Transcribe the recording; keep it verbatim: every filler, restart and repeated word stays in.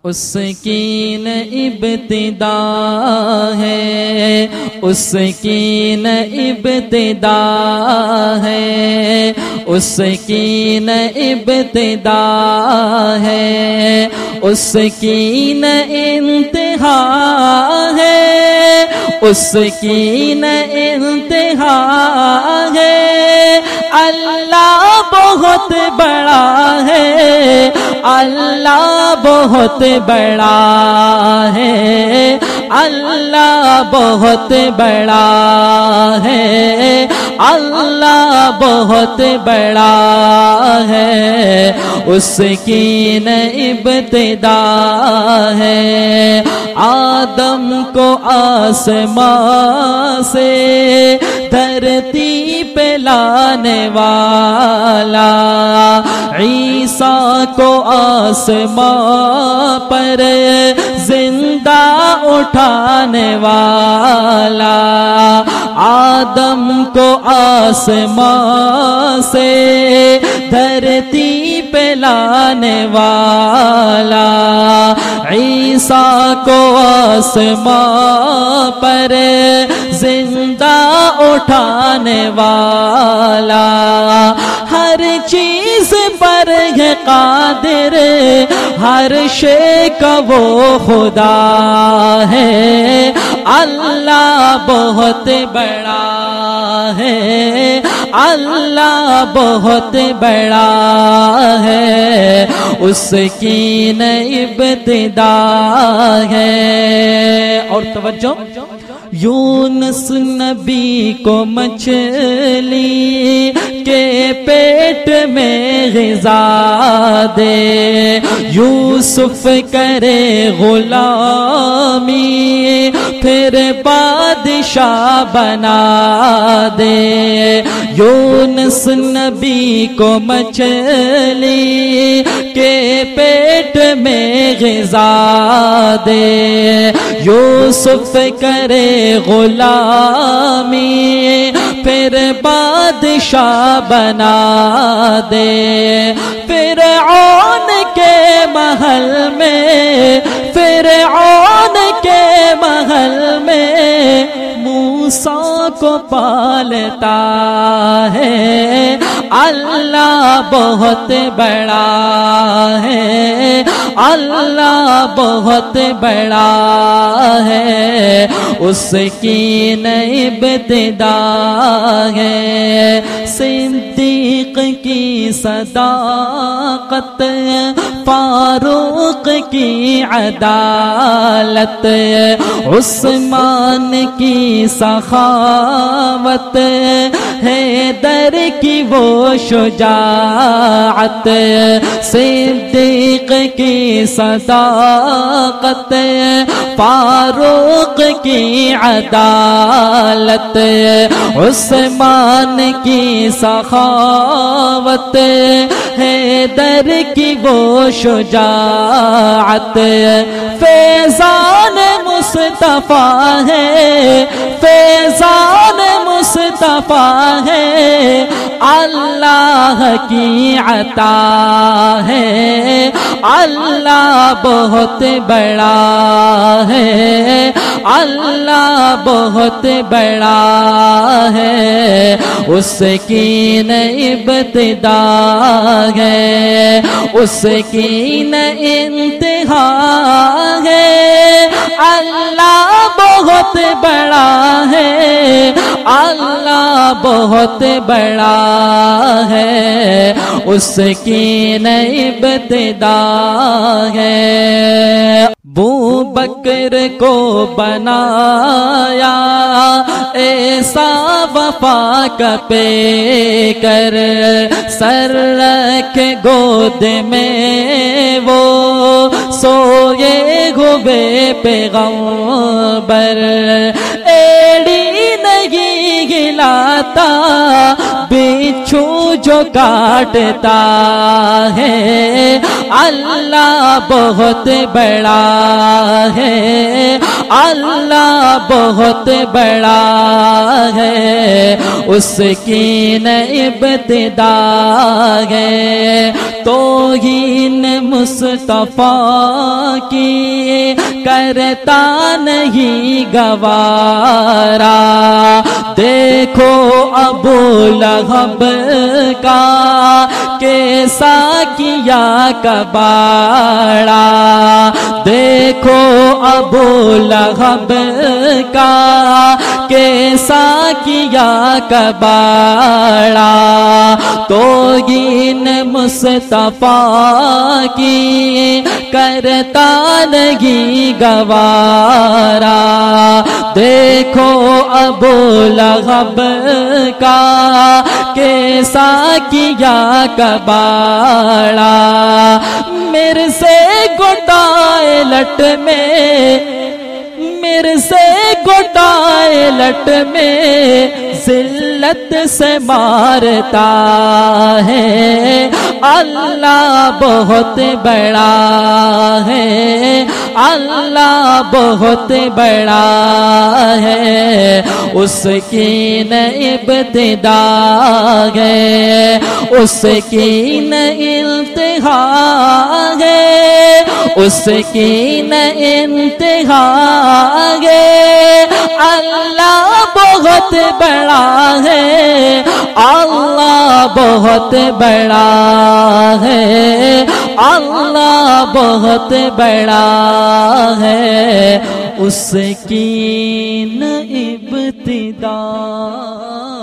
اس کی نہ ابتدا ہے، اس کی نہ ابتدا ہے، اس کی نہ ابتدا ہے، اس کی نہ انتہا ہے، اس کی نہ انتہا ہے۔ اللہ بہت بڑا ہے، اللہ بہت بڑا ہے، اللہ بہت بڑا ہے، اللہ بہت بڑا ہے، اس کی نہ ابتدا ہے۔ آدم کو آسمان سے دھرتی پہ لانے والا، عیسیٰ کو آسمان پر زندہ اٹھانے والا، آدم کو آسمان سے دھرتی پہ لانے والا، عیسیٰ کو آسمان پر زندہ اٹھانے والا، ہر چیز پر ہے قادر، ہر شے کا وہ خدا ہے۔ اللہ بہت بڑا ہے، اللہ بہت بڑا ہے، اس کی نہ ابتدا ہے۔ اور توجہ، یونس نبی کو مچھلی کے پیٹ میں غذا دے، یوسف کرے غلامی پھر بادشاہ بنا دے، یونس نبی کو مچھلی کے پیٹ میں غذا دے، یوسف کرے غلامی پھر بادشاہ بنا دے، فرعون کے محل میں، فرعون کے محل میں موسیٰ کو پالتا ہے۔ اللہ بہت بڑا ہے، اللہ بہت بڑا ہے، اس کی نہ ابتدا ہے۔ صدیق کی صداقت، فاروق کی عدالت، عثمان کی سخاوت، حیدر کی وہ شجاعت، صدیق کی صداقت، فاروق کی عدالت، عثمان کی سخاوت، حیدر کی وہ شجاعت، فیضان مصطفیٰ ہے، فیضان مصطفیٰ ہے، اللہ کی عطا ہے، اللہ بہت بڑا ہے، اللہ بہت بڑا ہے، اس کی نہ ابتدا ہے، اس کی نہ انتہا ہے، اللہ بہت بڑا ہے، اللہ بہت بڑا ہے، اس کی نہ ابتدا ہے۔ ابو بکر کو بنایا ایسا وفا کا پیکر، سر رکھ گود میں وہ سوئے ہوئے پیغمبر، ایڑی نہیں ہلاتا بچھو جو کاٹتا ہے، اللہ بہت بڑا ہے، اللہ بہت بڑا ہے، اس کی نہ ابتدا ہے۔ توہین مصطفیٰ کی کرتا نہیں گوارا، دیکھو ابو لہب کا کیسا کیا کباڑا، دیکھو ابو لہب کا کیسا کیا کباڑا، توہین مصطفیٰ کی کرتا نہیں گوارا، دیکھو ابو لہب کا کیسا کیا کباڑا، میرے سے گھٹائے لٹ میں، میرے سے گھٹائے لٹ میں ذلت سے مارتا ہے، اللہ بہت بڑا ہے، اللہ بہت بڑا ہے، اس کی نہ ابتدا ہے، اس کی نہ انتہا ہے، اس کی نہ انتہا ہے، اللہ بہت بڑا ہے، اللہ بہت بڑا ہے، اللہ بہت بڑا ہے، اس کی نہ ابتدا